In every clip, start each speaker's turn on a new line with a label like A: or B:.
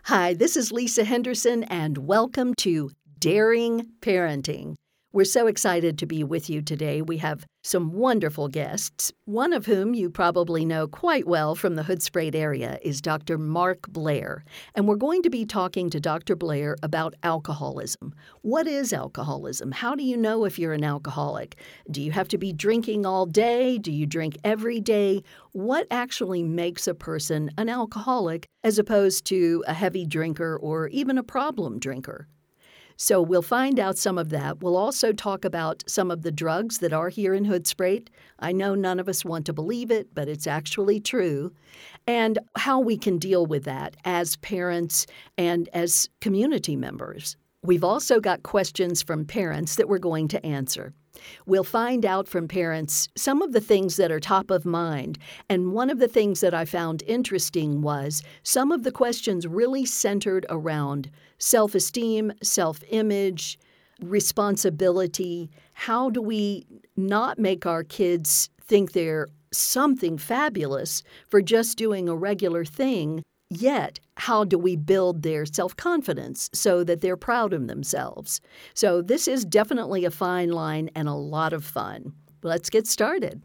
A: Hi, this is Lisa Henderson, and welcome to Daring Parenting. We're so excited to be with you today. We have some wonderful guests, one of whom you probably know quite well from the Hood-Sprayt area is Dr. Mark Blair. And we're going to be talking to Dr. Blair about alcoholism. What is alcoholism? How do you know if you're an alcoholic? Do you have to be drinking all day? Do you drink every day? What actually makes a person an alcoholic as opposed to a heavy drinker or even a problem drinker? So we'll find out some of that. We'll also talk about some of the drugs that are here in Hood-Sprayt. I know none of us want to believe it, but it's actually true. And how we can deal with that as parents and as community members. We've also got questions from parents that we're going to answer. We'll find out from parents some of the things that are top of mind. And one of the things that I found interesting was some of the questions really centered around self-esteem, self-image, responsibility. How do we not make our kids think they're something fabulous for just doing a regular thing? Yet, how do we build their self-confidence so that they're proud of themselves? So this is definitely a fine line and a lot of fun. Let's get started.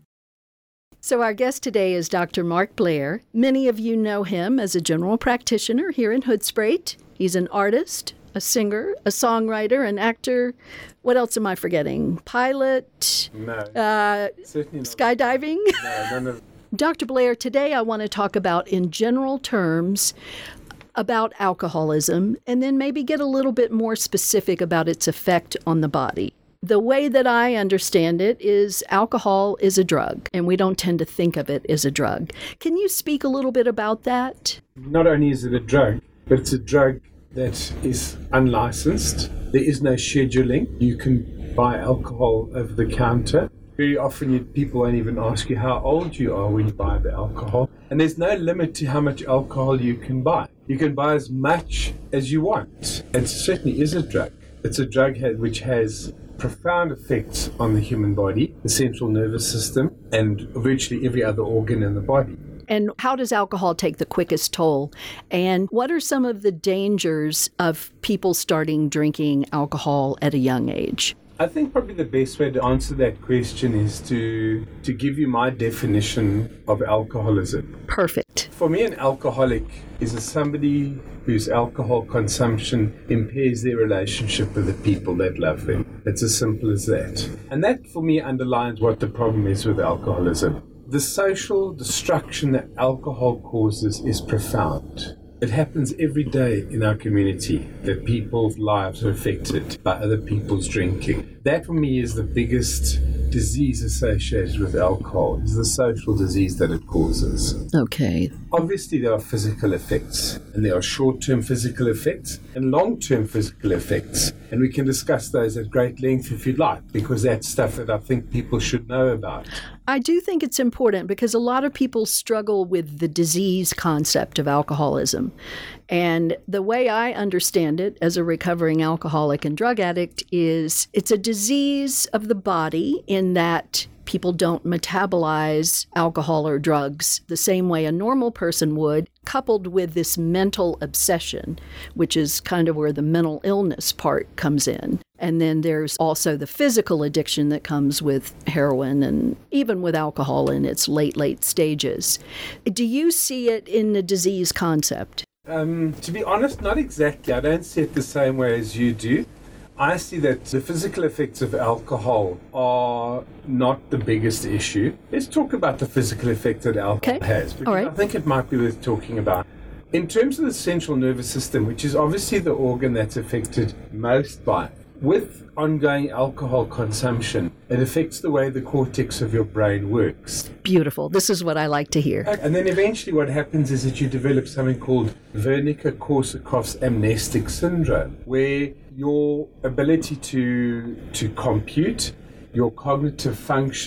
A: So our guest today is Dr. Mark Blair. Many of you know him as a general practitioner here in Hood-Sprayt. He's an artist, a singer, a songwriter, an actor. What else am I forgetting? Pilot?
B: No. Certainly not.
A: Skydiving?
B: No, none of.
A: Dr. Blair, today I want to talk about, in general terms, about alcoholism, and then maybe get a little bit more specific about its effect on the body. The way that I understand it is alcohol is a drug, and we don't tend to think of it as a drug. Can you speak a little bit about that?
B: Not only is it a drug, but it's a drug that is unlicensed. There is no scheduling. You can buy alcohol over the counter. Very often people won't even ask you how old you are when you buy the alcohol. And there's no limit to how much alcohol you can buy. You can buy as much as you want. It certainly is a drug. It's a drug which has profound effects on the human body, the central nervous system, and virtually every other organ in the body.
A: And how does alcohol take the quickest toll? And what are some of the dangers of people starting drinking alcohol at a young age?
B: I think probably the best way to answer that question is to give you my definition of alcoholism.
A: Perfect.
B: For me, an alcoholic is somebody whose alcohol consumption impairs their relationship with the people that love them. It's as simple as that. And that, for me, underlines what the problem is with alcoholism. The social destruction that alcohol causes is profound. It happens every day in our community that people's lives are affected by other people's drinking. That, for me, is the biggest disease associated with alcohol, is the social disease that it causes.
A: Okay.
B: Obviously, there are physical effects, and there are short-term physical effects and long-term physical effects. And we can discuss those at great length if you'd like, because that's stuff that I think people should know about.
A: I do think it's important because a lot of people struggle with the disease concept of alcoholism. And the way I understand it as a recovering alcoholic and drug addict is it's a disease of the body in that people don't metabolize alcohol or drugs the same way a normal person would, coupled with this mental obsession, which is kind of where the mental illness part comes in. And then there's also the physical addiction that comes with heroin and even with alcohol in its late stages. Do you see it in the disease concept?
B: To be honest, not exactly. I don't see it the same way as you do. I see that the physical effects of alcohol are not the biggest issue. Let's talk about the physical effect that alcohol has, because I think it might be worth talking about. In terms of the central nervous system, which is obviously the organ that's affected most by it, with ongoing alcohol consumption, it affects the way the cortex of your brain works.
A: Beautiful. This is what I like to hear.
B: And then eventually what happens is that you develop something called Wernicke-Korsakoff's amnestic syndrome, where your ability to compute, your cognitive function,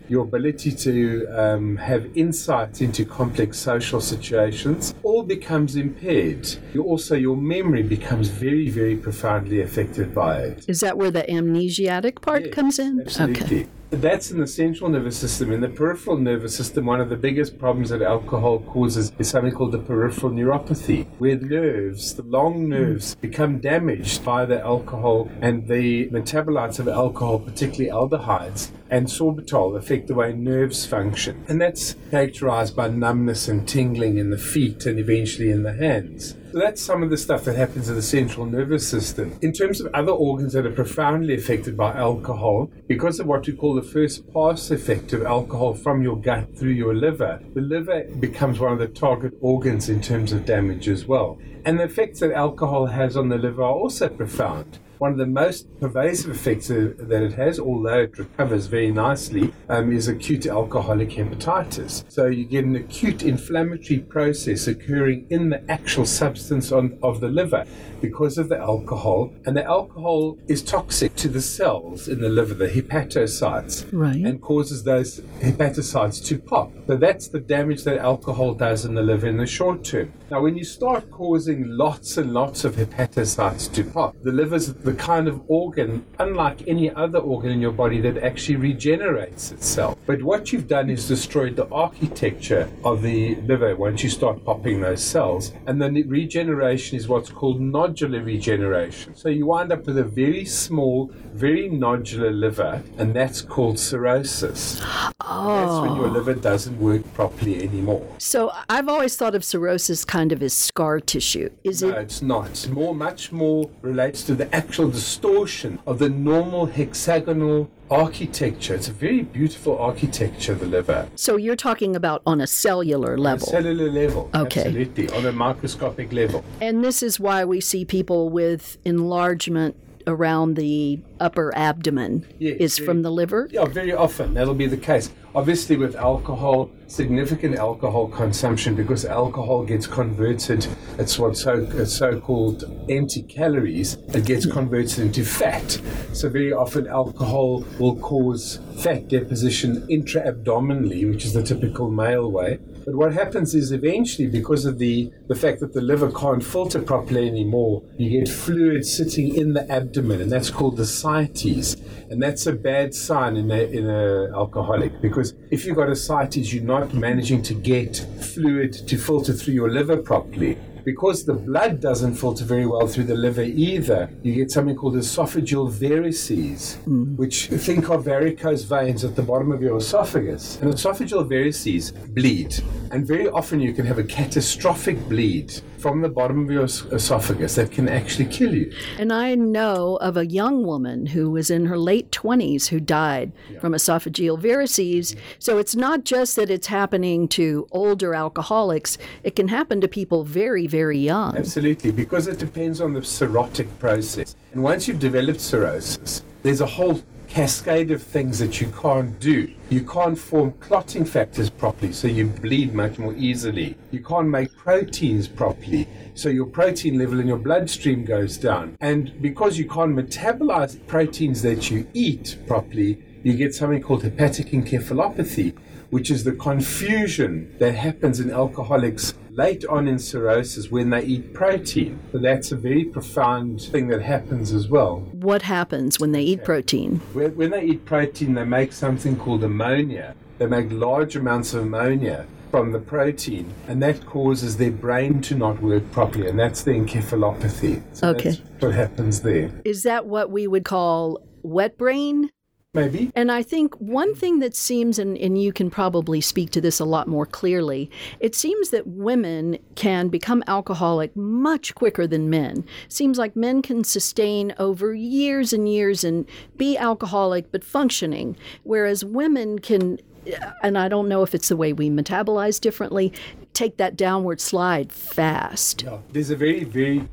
B: your ability to have insight into complex social situations all becomes impaired. Your memory becomes very, very profoundly affected by it.
A: Is that where the amnesiac part comes in?
B: Absolutely.
A: Okay.
B: That's in the central nervous system. In the peripheral nervous system, one of the biggest problems that alcohol causes is something called the peripheral neuropathy, where nerves, the long nerves, become damaged by the alcohol, and the metabolites of alcohol, particularly aldehydes and sorbitol, affect the way nerves function. And that's characterized by numbness and tingling in the feet and eventually in the hands. So that's some of the stuff that happens in the central nervous system. In terms of other organs that are profoundly affected by alcohol, because of what we call the first pass effect of alcohol from your gut through your liver, the liver becomes one of the target organs in terms of damage as well. And the effects that alcohol has on the liver are also profound. One of the most pervasive effects that it has, although it recovers very nicely, is acute alcoholic hepatitis. So you get an acute inflammatory process occurring in the actual substance of the liver because of the alcohol. And the alcohol is toxic to the cells in the liver, the hepatocytes,
A: right,
B: and causes those hepatocytes to pop. So that's the damage that alcohol does in the liver in the short term. Now, when you start causing lots and lots of hepatocytes to pop, the liver's the kind of organ, unlike any other organ in your body, that actually regenerates itself. But what you've done is destroyed the architecture of the liver once you start popping those cells. And then regeneration is what's called nodular regeneration. So you wind up with a very small, very nodular liver, and that's called cirrhosis.
A: Oh.
B: That's when your liver doesn't work properly anymore.
A: So I've always thought of cirrhosis kind of as scar tissue.
B: No, it's not. It's much more relates to the actual distortion of the normal hexagonal architecture. It's a very beautiful architecture, the liver.
A: So you're talking about on a cellular level.
B: On a cellular level,
A: okay.
B: Absolutely, on a microscopic level.
A: And this is why we see people with enlargement around the upper abdomen from the liver?
B: Yeah, very often. That'll be the case. Obviously, with alcohol, significant alcohol consumption, because alcohol gets converted, it's what's so-called empty calories, it gets converted into fat. So very often alcohol will cause fat deposition intra-abdominally, which is the typical male way. But what happens is eventually, because of the fact that the liver can't filter properly anymore, you get fluid sitting in the abdomen, and that's called the ascites. And that's a bad sign in a alcoholic, because if you've got ascites, you're not managing to get fluid to filter through your liver properly. Because the blood doesn't filter very well through the liver either, you get something called esophageal varices, which think of varicose veins at the bottom of your esophagus. And esophageal varices bleed. And very often you can have a catastrophic bleed from the bottom of your esophagus that can actually kill you.
A: And I know of a young woman who was in her late 20s who died from esophageal varices. So it's not just that it's happening to older alcoholics. It can happen to people very, very young.
B: Absolutely, because it depends on the cirrhotic process. And once you've developed cirrhosis, there's a whole cascade of things that you can't do. You can't form clotting factors properly, so you bleed much more easily. You can't make proteins properly, so your protein level in your bloodstream goes down. And because you can't metabolize proteins that you eat properly, you get something called hepatic encephalopathy, which is the confusion that happens in alcoholics late on in cirrhosis when they eat protein. So that's a very profound thing that happens as well.
A: What happens when they eat protein?
B: When they eat protein, they make something called ammonia. They make large amounts of ammonia from the protein, and that causes their brain to not work properly, and that's the encephalopathy. So that's what happens there.
A: Is that what we would call wet brain?
B: Maybe.
A: And I think one thing that seems, and you can probably speak to this a lot more clearly, it seems that women can become alcoholic much quicker than men. Seems like men can sustain over years and years and be alcoholic but functioning, whereas women can, and I don't know if it's the way we metabolize differently, take that downward slide fast.
B: Yeah. There's a very, very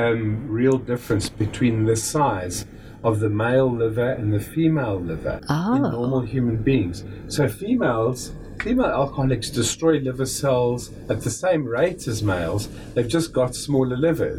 B: real difference between the size of the male liver and the female liver in normal human beings. So female alcoholics destroy liver cells at the same rate as males. They've just got smaller livers.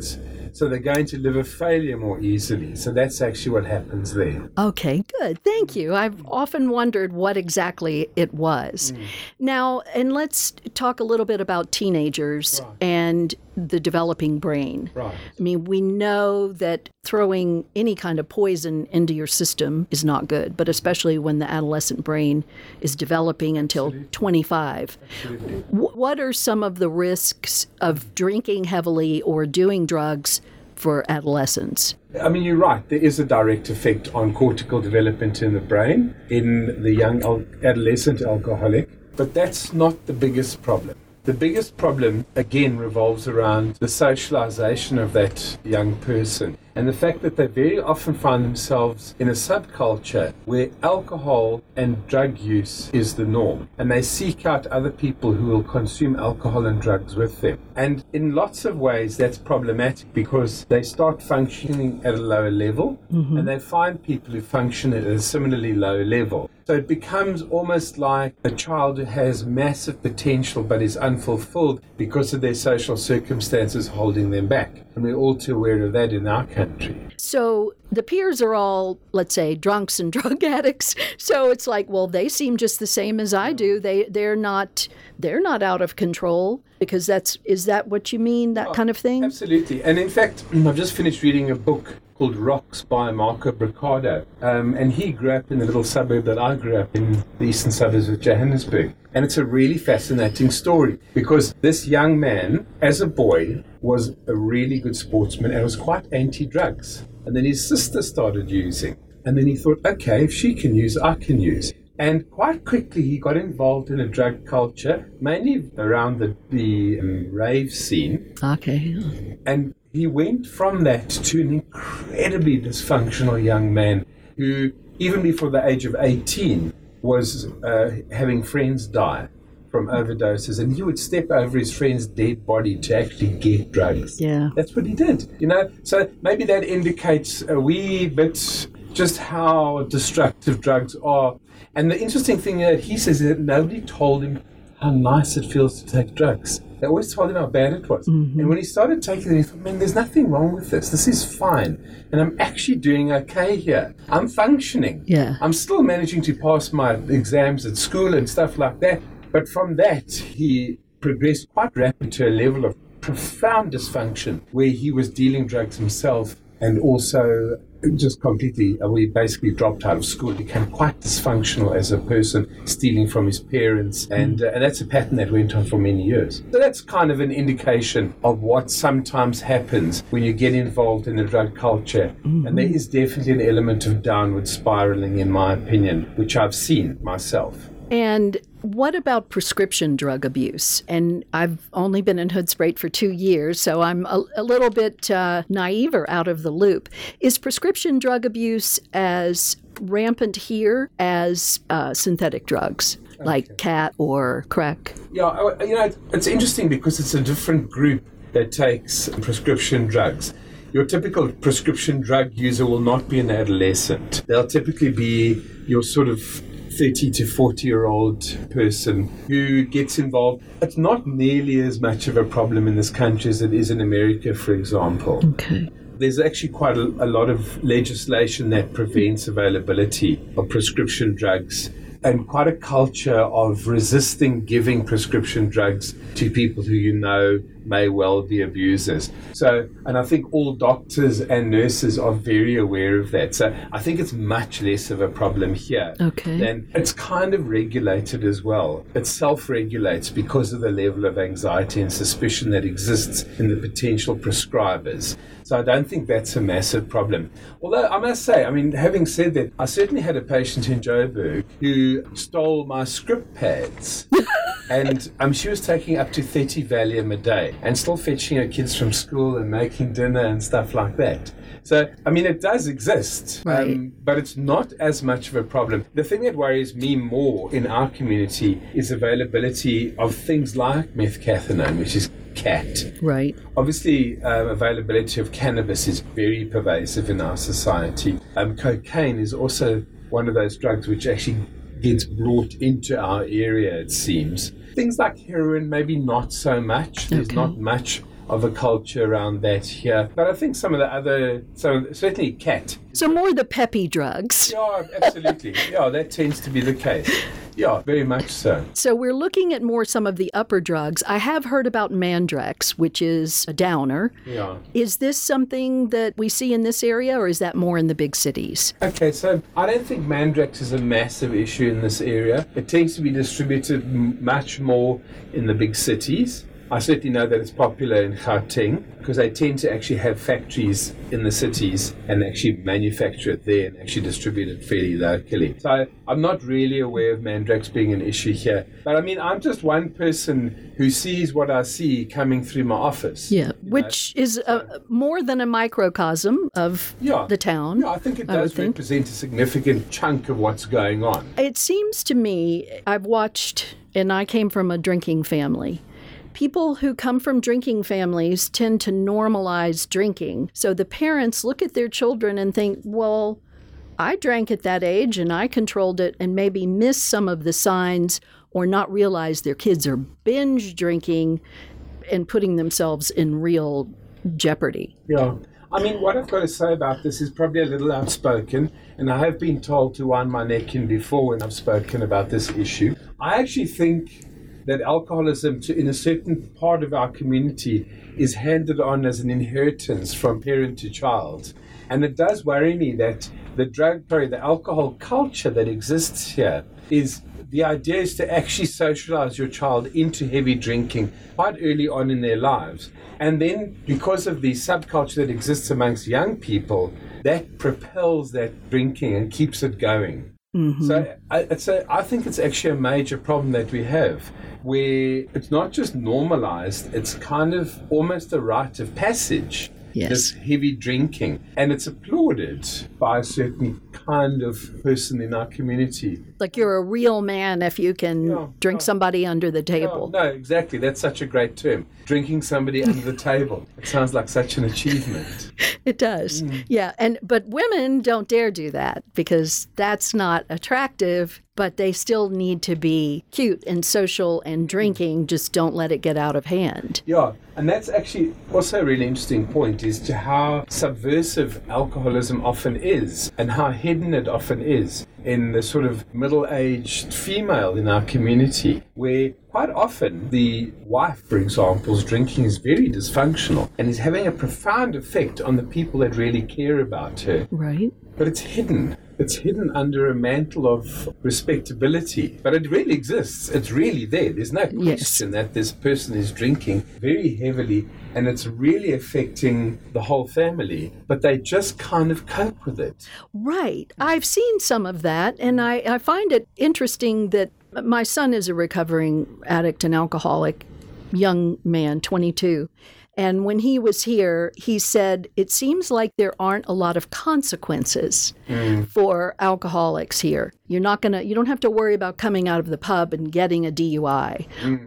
B: So they're going to liver failure more easily. So that's actually what happens there.
A: Okay, good. Thank you. I've often wondered what exactly it was. Now, and let's talk a little bit about teenagers and the developing brain.
B: Right.
A: I mean, we know that throwing any kind of poison into your system is not good, but especially when the adolescent brain is developing until 25.
B: Absolutely.
A: What are some of the risks of drinking heavily or doing drugs for adolescents?
B: I mean, you're right. There is a direct effect on cortical development in the brain in the young adolescent alcoholic, but that's not the biggest problem. The biggest problem, again, revolves around the socialization of that young person and the fact that they very often find themselves in a subculture where alcohol and drug use is the norm, and they seek out other people who will consume alcohol and drugs with them. And in lots of ways, that's problematic because they start functioning at a lower level, and they find people who function at a similarly low level. So it becomes almost like a child who has massive potential but is unfulfilled because of their social circumstances holding them back. And we're all too aware of that in our country.
A: So the peers are all, let's say, drunks and drug addicts. So it's like, well, they seem just the same as I do. They're not out of control, because is that what you mean, that kind of thing?
B: Absolutely. And in fact, I've just finished reading a book called Rocks by Marco Bricado. And he grew up in the little suburb that I grew up in, the eastern suburbs of Johannesburg. And it's a really fascinating story because this young man, as a boy, was a really good sportsman and was quite anti-drugs. And then his sister started using. And then he thought, okay, if she can use, I can use. And quite quickly he got involved in a drug culture, mainly around the rave scene.
A: Okay.
B: And he went from that to an incredibly dysfunctional young man who, even before the age of 18, was having friends die from overdoses, and he would step over his friend's dead body to actually get drugs.
A: Yeah.
B: That's what he did, So maybe that indicates a wee bit just how destructive drugs are. And the interesting thing that he says is that nobody told him how nice it feels to take drugs. They always told him how bad it was. And when he started taking it, he thought, man, there's nothing wrong with this. This is fine. And I'm actually doing okay here. I'm functioning.
A: Yeah.
B: I'm still managing to pass my exams at school and stuff like that. But from that, he progressed quite rapidly to a level of profound dysfunction where he was dealing drugs himself and also just completely, we basically dropped out of school, became quite dysfunctional as a person, stealing from his parents, and that's a pattern that went on for many years. So that's kind of an indication of what sometimes happens when you get involved in a drug culture, and there is definitely an element of downward spiraling, in my opinion, which I've seen myself.
A: And what about prescription drug abuse? And I've only been in Hoedspruit for 2 years, so I'm a little bit naive or out of the loop. Is prescription drug abuse as rampant here as synthetic drugs, like cat or crack?
B: Yeah, it's interesting because it's a different group that takes prescription drugs. Your typical prescription drug user will not be an adolescent. They'll typically be your sort of 30 to 40-year-old person who gets involved. It's not nearly as much of a problem in this country as it is in America, for example.
A: Okay.
B: There's actually quite a lot of legislation that prevents availability of prescription drugs, and quite a culture of resisting giving prescription drugs to people who may well be abusers. And I think all doctors and nurses are very aware of that. So I think it's much less of a problem here.
A: Okay.
B: And it's kind of regulated as well. It self-regulates because of the level of anxiety and suspicion that exists in the potential prescribers. So I don't think that's a massive problem. Although I must say, having said that, I certainly had a patient in Joburg who stole my script pads. And she was taking up to 30 Valium a day and still fetching her kids from school and making dinner and stuff like that. So, it does exist,
A: right.
B: But it's not as much of a problem. The thing that worries me more in our community is availability of things like methcathinone, which is cat.
A: Right.
B: Obviously, availability of cannabis is very pervasive in our society. Cocaine is also one of those drugs which actually gets brought into our area, it seems. Things like heroin, maybe not so much. There's not much of a culture around that here. But I think certainly cat.
A: So more the peppy drugs.
B: Yeah, absolutely. Yeah, that tends to be the case. Yeah, very much so.
A: So we're looking at more some of the upper drugs. I have heard about Mandrex, which is a downer.
B: Yeah.
A: Is this something that we see in this area, or is that more in the big cities?
B: Okay, so I don't think Mandrex is a massive issue in this area. It tends to be distributed much more in the big cities. I certainly know that it's popular in Gauteng because they tend to actually have factories in the cities and actually manufacture it there and actually distribute it fairly locally. So I'm not really aware of Mandrex being an issue here. But I mean, I'm just one person who sees what I see coming through my office.
A: Yeah, which is more than a microcosm of the town.
B: Yeah, I think it does represent a significant chunk of what's going on.
A: It seems to me, I've watched, and I came from a drinking family. People who come from drinking families tend to normalize drinking. So the parents look at their children and think, well, I drank at that age and I controlled it, and maybe miss some of the signs or not realize their kids are binge drinking and putting themselves in real jeopardy.
B: Yeah. I mean, what I've got to say about this is probably a little outspoken, and I have been told to wind my neck in before when I've spoken about this issue. I actually think that alcoholism in a certain part of our community is handed on as an inheritance from parent to child. And it does worry me that the alcohol culture that exists here is the idea is to actually socialize your child into heavy drinking quite early on in their lives. And then because of the subculture that exists amongst young people, that propels that drinking and keeps it going. Mm-hmm. So I think it's actually a major problem that we have, where it's not just normalized, it's kind of almost a rite of passage. Yes. This heavy drinking, and it's applauded by a certain kind of person in our community.
A: Like you're a real man if you can drink somebody under the table.
B: No, exactly. That's such a great term. Drinking somebody under the table. It sounds like such an achievement.
A: It does. Yeah. But women don't dare do that because that's not attractive, but they still need to be cute and social, and drinking, just don't let it get out of hand.
B: Yeah. And that's actually also a really interesting point as to how subversive alcoholism often is and how hidden it often is in the sort of middle-aged female in our community, where quite often the wife, for example's drinking is very dysfunctional and is having a profound effect on the people that really care about her.
A: Right.
B: But it's hidden. It's hidden under a mantle of respectability. But it really exists. It's really there. There's no question that this person is drinking very heavily and it's really affecting the whole family. But they just kind of cope with it.
A: Right. I've seen some of that, and I find it interesting that my son is a recovering addict and alcoholic, young man, 22. And when he was here, he said, it seems like there aren't a lot of consequences for alcoholics here. You don't have to worry about coming out of the pub and getting a DUI,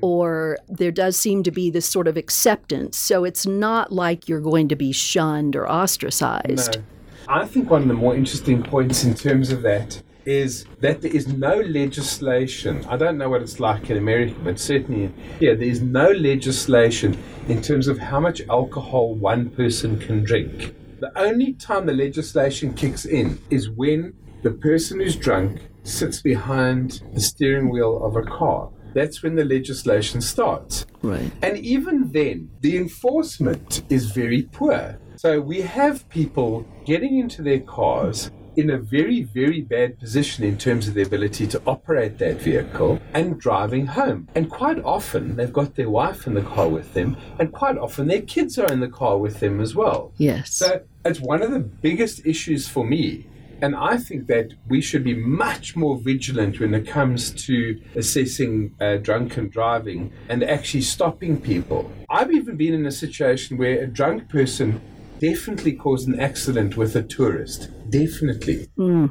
A: or there does seem to be this sort of acceptance. So it's not like you're going to be shunned or ostracized.
B: No. I think one of the more interesting points in terms of that is that there is no legislation. I don't know what it's like in America, but certainly here, there is no legislation in terms of how much alcohol one person can drink. The only time the legislation kicks in is when the person who's drunk sits behind the steering wheel of a car. That's when the legislation starts.
A: Right.
B: And even then, the enforcement is very poor. So we have people getting into their cars in a very, very bad position in terms of their ability to operate that vehicle and driving home. And quite often, they've got their wife in the car with them, and quite often their kids are in the car with them as well.
A: Yes.
B: So it's one of the biggest issues for me. And I think that we should be much more vigilant when it comes to assessing drunken driving and actually stopping people. I've even been in a situation where a drunk person definitely caused an accident with a tourist. Definitely.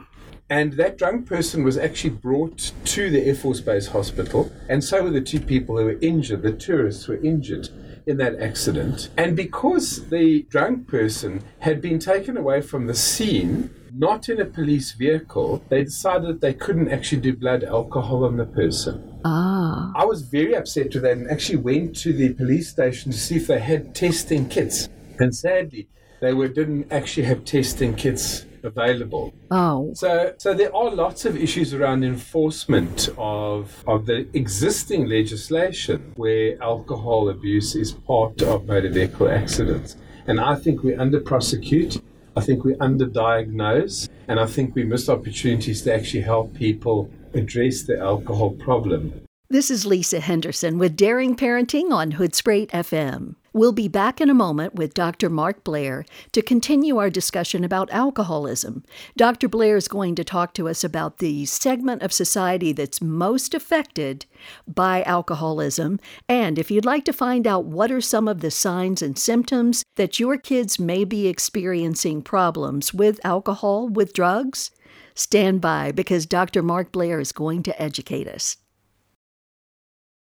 B: And that drunk person was actually brought to the Air Force Base Hospital, and so were the two people who were injured. The tourists were injured. in that accident. And because the drunk person had been taken away from the scene, not in a police vehicle, they decided that they couldn't actually do blood alcohol on the person. I was very upset with that and actually went to the police station to see if they had testing kits. And sadly, they didn't actually have testing kits available. So there are lots of issues around enforcement of the existing legislation where alcohol abuse is part of motor vehicle accidents. And I think we under-prosecute, I think we under-diagnose, and I think we miss opportunities to actually help people address the alcohol problem.
A: This is Lisa Henderson with Daring Parenting on Hoodspray FM. We'll be back in a moment with Dr. Mark Blair to continue our discussion about alcoholism. Dr. Blair is going to talk to us about the segment of society that's most affected by alcoholism. And if you'd like to find out what are some of the signs and symptoms that your kids may be experiencing problems with alcohol, with drugs, stand by because Dr. Mark Blair is going to educate us.